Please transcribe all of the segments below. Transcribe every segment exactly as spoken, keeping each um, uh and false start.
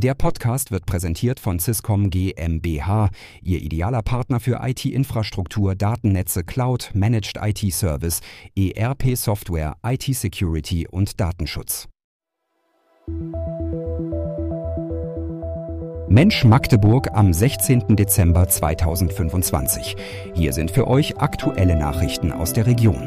Der Podcast wird präsentiert von Swisscom GmbH, Ihr idealer Partner für I T-Infrastruktur, Datennetze, Cloud, Managed I T-Service, E R P-Software, I T-Security und Datenschutz. Mensch Magdeburg am sechzehnten Dezember zweitausendfünfundzwanzig. Hier sind für euch aktuelle Nachrichten aus der Region.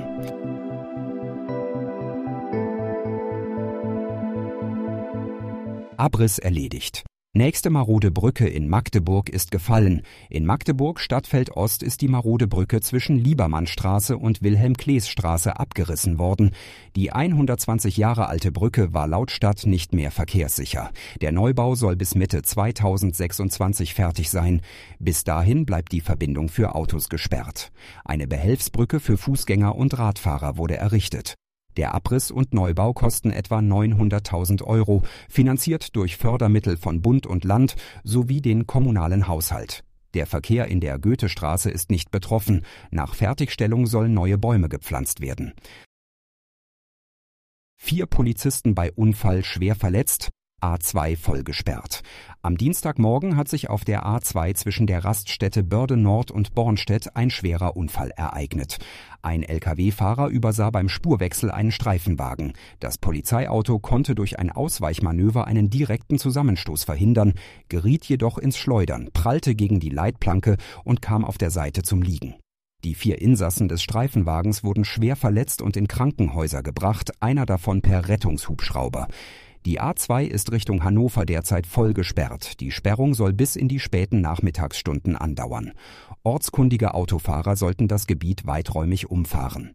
Abriss erledigt. Nächste marode Brücke in Magdeburg ist gefallen. In Magdeburg Stadtfeld Ost ist die marode Brücke zwischen Liebermannstraße und Wilhelm-Klees-Straße abgerissen worden. Die hundertzwanzig Jahre alte Brücke war laut Stadt nicht mehr verkehrssicher. Der Neubau soll bis Mitte zweitausendsechsundzwanzig fertig sein. Bis dahin bleibt die Verbindung für Autos gesperrt. Eine Behelfsbrücke für Fußgänger und Radfahrer wurde errichtet. Der Abriss und Neubau kosten etwa neunhunderttausend Euro, finanziert durch Fördermittel von Bund und Land sowie den kommunalen Haushalt. Der Verkehr in der Goethestraße ist nicht betroffen. Nach Fertigstellung sollen neue Bäume gepflanzt werden. Vier Polizisten bei Unfall schwer verletzt. A zwei voll gesperrt. Am Dienstagmorgen hat sich auf der A zwei zwischen der Raststätte Börde Nord und Bornstedt ein schwerer Unfall ereignet. Ein L K W-Fahrer übersah beim Spurwechsel einen Streifenwagen. Das Polizeiauto konnte durch ein Ausweichmanöver einen direkten Zusammenstoß verhindern, geriet jedoch ins Schleudern, prallte gegen die Leitplanke und kam auf der Seite zum Liegen. Die vier Insassen des Streifenwagens wurden schwer verletzt und in Krankenhäuser gebracht, einer davon per Rettungshubschrauber. Die A zwei ist Richtung Hannover derzeit voll gesperrt. Die Sperrung soll bis in die späten Nachmittagsstunden andauern. Ortskundige Autofahrer sollten das Gebiet weiträumig umfahren.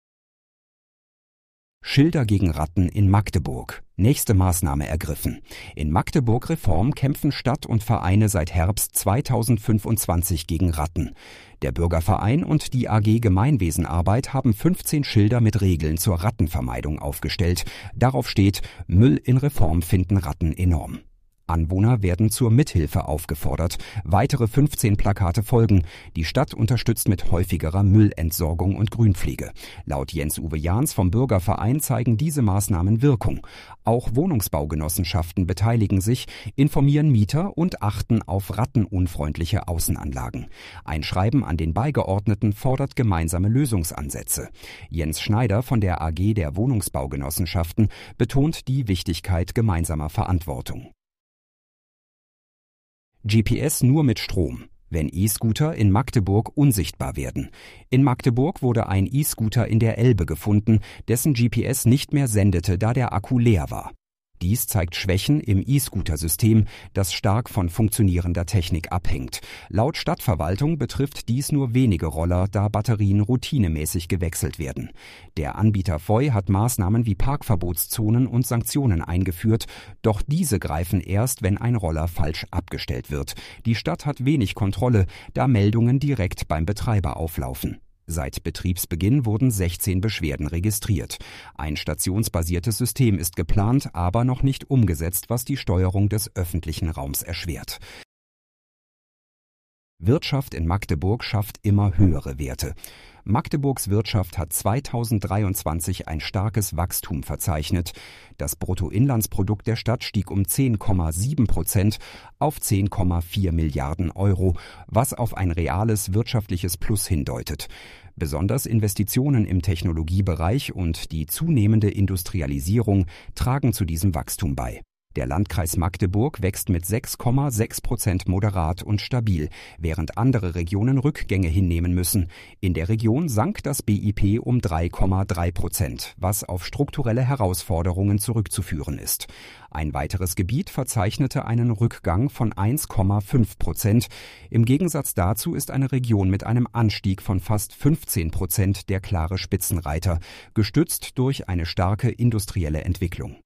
Schilder gegen Ratten in Magdeburg. Nächste Maßnahme ergriffen. In Magdeburg Reform kämpfen Stadt und Vereine seit Herbst zweitausendfünfundzwanzig gegen Ratten. Der Bürgerverein und die A G Gemeinwesenarbeit haben fünfzehn Schilder mit Regeln zur Rattenvermeidung aufgestellt. Darauf steht: Müll in Reform finden Ratten enorm. Anwohner werden zur Mithilfe aufgefordert. Weitere fünfzehn Plakate folgen. Die Stadt unterstützt mit häufigerer Müllentsorgung und Grünpflege. Laut Jens-Uwe Jahns vom Bürgerverein zeigen diese Maßnahmen Wirkung. Auch Wohnungsbaugenossenschaften beteiligen sich, informieren Mieter und achten auf rattenunfreundliche Außenanlagen. Ein Schreiben an den Beigeordneten fordert gemeinsame Lösungsansätze. Jens Schneider von der A G der Wohnungsbaugenossenschaften betont die Wichtigkeit gemeinsamer Verantwortung. G P S nur mit Strom. Wenn E-Scooter in Magdeburg unsichtbar werden. In Magdeburg wurde ein E-Scooter in der Elbe gefunden, dessen G P S nicht mehr sendete, da der Akku leer war. Dies zeigt Schwächen im E-Scooter-System, das stark von funktionierender Technik abhängt. Laut Stadtverwaltung betrifft dies nur wenige Roller, da Batterien routinemäßig gewechselt werden. Der Anbieter Voy hat Maßnahmen wie Parkverbotszonen und Sanktionen eingeführt, doch diese greifen erst, wenn ein Roller falsch abgestellt wird. Die Stadt hat wenig Kontrolle, da Meldungen direkt beim Betreiber auflaufen. Seit Betriebsbeginn wurden sechzehn Beschwerden registriert. Ein stationsbasiertes System ist geplant, aber noch nicht umgesetzt, was die Steuerung des öffentlichen Raums erschwert. Wirtschaft in Magdeburg schafft immer höhere Werte. Magdeburgs Wirtschaft hat zweitausenddreiundzwanzig ein starkes Wachstum verzeichnet. Das Bruttoinlandsprodukt der Stadt stieg um zehn Komma sieben Prozent auf zehn Komma vier Milliarden Euro, was auf ein reales wirtschaftliches Plus hindeutet. Besonders Investitionen im Technologiebereich und die zunehmende Industrialisierung tragen zu diesem Wachstum bei. Der Landkreis Magdeburg wächst mit sechs Komma sechs Prozent moderat und stabil, während andere Regionen Rückgänge hinnehmen müssen. In der Region sank das B I P um drei Komma drei Prozent, was auf strukturelle Herausforderungen zurückzuführen ist. Ein weiteres Gebiet verzeichnete einen Rückgang von eins Komma fünf Prozent. Im Gegensatz dazu ist eine Region mit einem Anstieg von fast fünfzehn Prozent der klare Spitzenreiter, gestützt durch eine starke industrielle Entwicklung.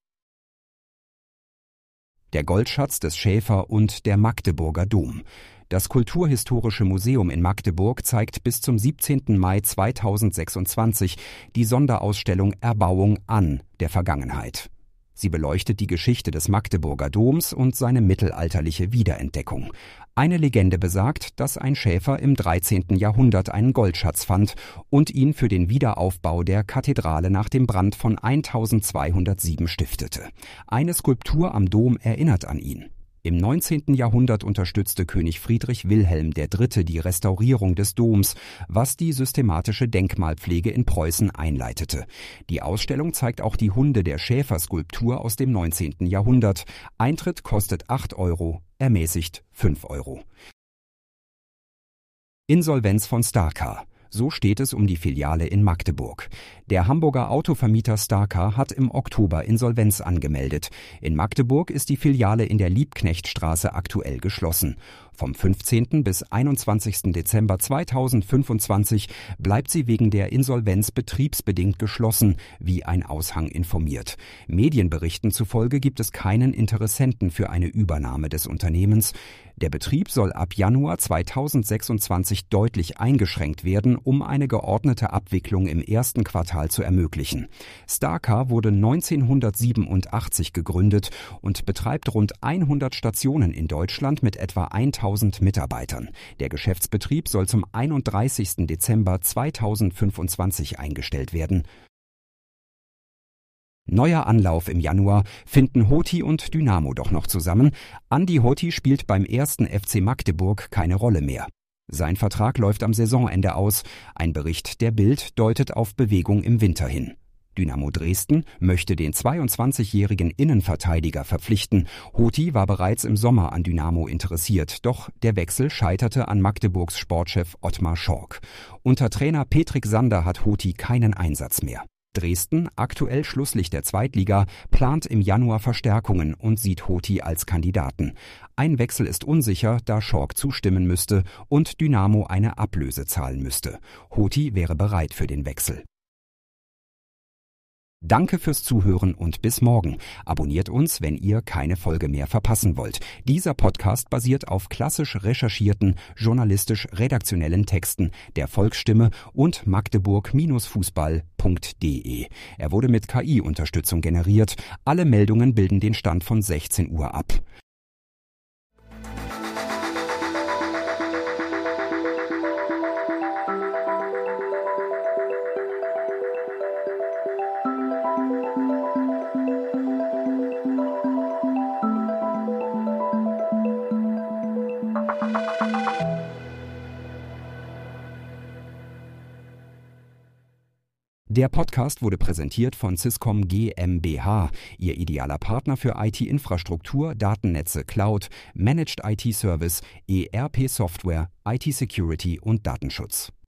Der Goldschatz des Schäfer und der Magdeburger Dom. Das Kulturhistorische Museum in Magdeburg zeigt bis zum siebzehnten Mai zweitausendsechsundzwanzig die Sonderausstellung Erbauung an der Vergangenheit. Sie beleuchtet die Geschichte des Magdeburger Doms und seine mittelalterliche Wiederentdeckung. Eine Legende besagt, dass ein Schäfer im dreizehnten Jahrhundert einen Goldschatz fand und ihn für den Wiederaufbau der Kathedrale nach dem Brand von eintausendzweihundertsieben stiftete. Eine Skulptur am Dom erinnert an ihn. Im neunzehnten Jahrhundert unterstützte König Friedrich Wilhelm der Dritte die Restaurierung des Doms, was die systematische Denkmalpflege in Preußen einleitete. Die Ausstellung zeigt auch die Hunde der Schäfer-Skulptur aus dem neunzehnten Jahrhundert. Eintritt kostet acht Euro, ermäßigt fünf Euro. Insolvenz von Starcar. So steht es um die Filiale in Magdeburg. Der Hamburger Autovermieter Starcar hat im Oktober Insolvenz angemeldet. In Magdeburg ist die Filiale in der Liebknechtstraße aktuell geschlossen. Vom fünfzehnten bis einundzwanzigsten Dezember zweitausendfünfundzwanzig bleibt sie wegen der Insolvenz betriebsbedingt geschlossen, wie ein Aushang informiert. Medienberichten zufolge gibt es keinen Interessenten für eine Übernahme des Unternehmens. Der Betrieb soll ab Januar zweitausendsechsundzwanzig deutlich eingeschränkt werden, um eine geordnete Abwicklung im ersten Quartal zu ermöglichen. Starcar wurde neunzehnhundertsiebenundachtzig gegründet und betreibt rund hundert Stationen in Deutschland mit etwa tausend Mitarbeitern. Der Geschäftsbetrieb soll zum einunddreißigsten Dezember zweitausendfünfundzwanzig eingestellt werden. Neuer Anlauf im Januar, finden Hoti und Dynamo doch noch zusammen? Andi Hoti spielt beim ersten F C Magdeburg keine Rolle mehr. Sein Vertrag läuft am Saisonende aus. Ein Bericht der Bild deutet auf Bewegung im Winter hin. Dynamo Dresden möchte den zweiundzwanzigjährigen Innenverteidiger verpflichten. Hoti war bereits im Sommer an Dynamo interessiert, doch der Wechsel scheiterte an Magdeburgs Sportchef Ottmar Schork. Unter Trainer Petrik Sander hat Hoti keinen Einsatz mehr. Dresden, aktuell Schlusslicht der Zweitliga, plant im Januar Verstärkungen und sieht Hoti als Kandidaten. Ein Wechsel ist unsicher, da Schork zustimmen müsste und Dynamo eine Ablöse zahlen müsste. Hoti wäre bereit für den Wechsel. Danke fürs Zuhören und bis morgen. Abonniert uns, wenn ihr keine Folge mehr verpassen wollt. Dieser Podcast basiert auf klassisch recherchierten, journalistisch-redaktionellen Texten der Volksstimme und magdeburg-fußball punkt de. Er wurde mit K I-Unterstützung generiert. Alle Meldungen bilden den Stand von sechzehn Uhr ab. Der Podcast wurde präsentiert von Swisscom GmbH, Ihr idealer Partner für I T-Infrastruktur, Datennetze, Cloud, Managed I T-Service, E R P-Software, I T-Security und Datenschutz.